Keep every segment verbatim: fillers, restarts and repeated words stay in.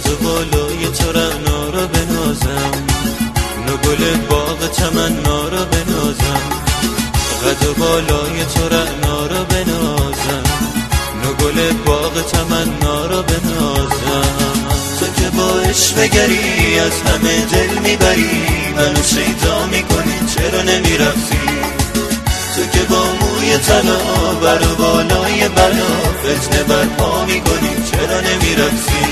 قد و بالای تو رعنا را بنازم، نو گل باغ تمنا را بنازم. قد و بالای تو رعنا را بنازم، نو گل باغ تمنا را بنازم. تو که با عشق گری از همه دل میبری، منو شیدا میکنی چرا نمیرفتی؟ تو که با موی طلا بر و بالای بلا فتنه برپا میکنی چرا نمیرفتی؟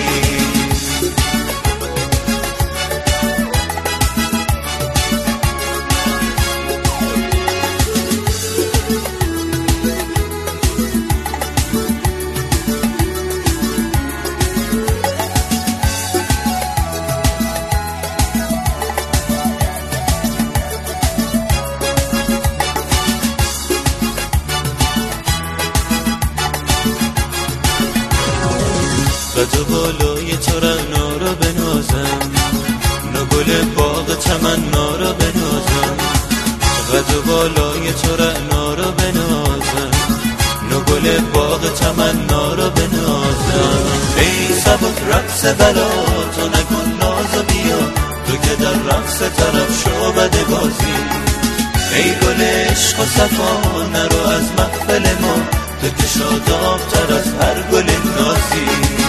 قد و بالای تو رعنا را بنازم، نو گل باغ تمنا را بنازم. قد و بالای تو رعنا را بنازم، نو گل باغ تمنا را بنازم. ای سبک رقص بلا تو نکن ناز و بیا، تو که در رقص طرف شو بده بازی. ای گل عشق و صفا نرو از محفل ما، تو که شاداب تر از هر گل نازی.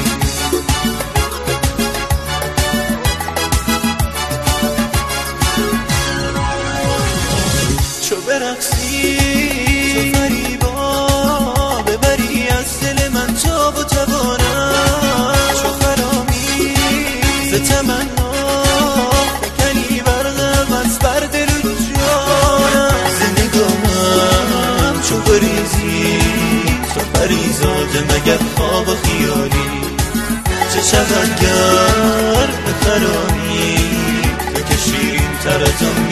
چو برقصی تو فریبا ببری از دل من تاب و توانم، چو خرامی ز تمنا فکنی برقم از بر دل و جانم. ز نگاهم چو بریزی تو پریزاده مگر خواب و خیالی، چه شود گر به خرامی تو که شیرین تر از آن